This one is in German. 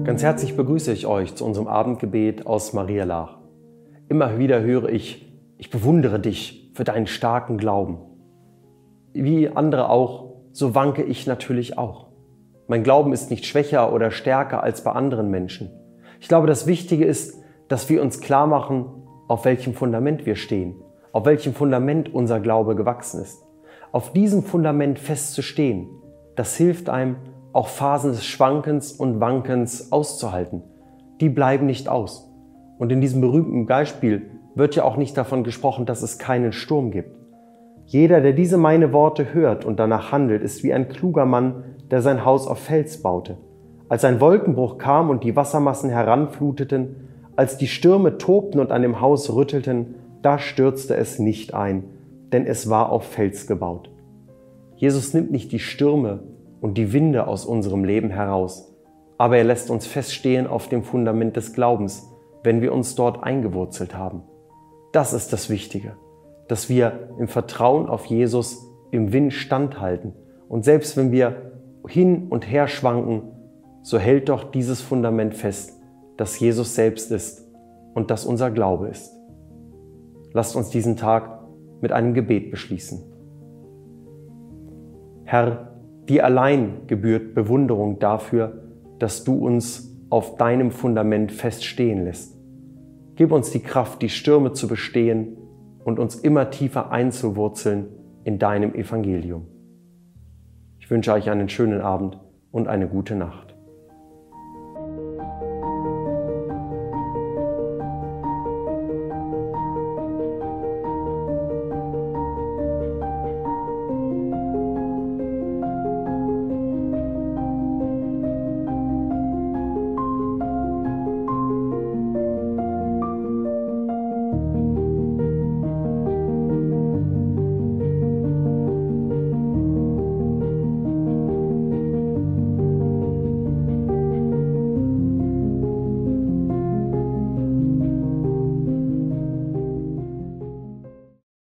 Ganz herzlich begrüße ich euch zu unserem Abendgebet aus Marialach. Immer wieder höre ich bewundere dich für deinen starken Glauben. Wie andere auch, so wanke ich natürlich auch. Mein Glauben ist nicht schwächer oder stärker als bei anderen Menschen. Ich glaube, das Wichtige ist, dass wir uns klar machen, auf welchem Fundament wir stehen, auf welchem Fundament unser Glaube gewachsen ist. Auf diesem Fundament festzustehen, das hilft einem, auch Phasen des Schwankens und Wankens auszuhalten. Die bleiben nicht aus. Und in diesem berühmten Beispiel wird ja auch nicht davon gesprochen, dass es keinen Sturm gibt. Jeder, der diese meine Worte hört und danach handelt, ist wie ein kluger Mann, der sein Haus auf Fels baute. Als ein Wolkenbruch kam und die Wassermassen heranfluteten, als die Stürme tobten und an dem Haus rüttelten, da stürzte es nicht ein, denn es war auf Fels gebaut. Jesus nimmt nicht die Stürme und die Winde aus unserem Leben heraus, aber er lässt uns feststehen auf dem Fundament des Glaubens, wenn wir uns dort eingewurzelt haben. Das ist das Wichtige, dass wir im Vertrauen auf Jesus im Wind standhalten. Und selbst wenn wir hin und her schwanken, so hält doch dieses Fundament fest, dass Jesus selbst ist und dass unser Glaube ist. Lasst uns diesen Tag mit einem Gebet beschließen. Herr, dir allein gebührt Bewunderung dafür, dass du uns auf deinem Fundament feststehen lässt. Gib uns die Kraft, die Stürme zu bestehen und uns immer tiefer einzuwurzeln in deinem Evangelium. Ich wünsche euch einen schönen Abend und eine gute Nacht.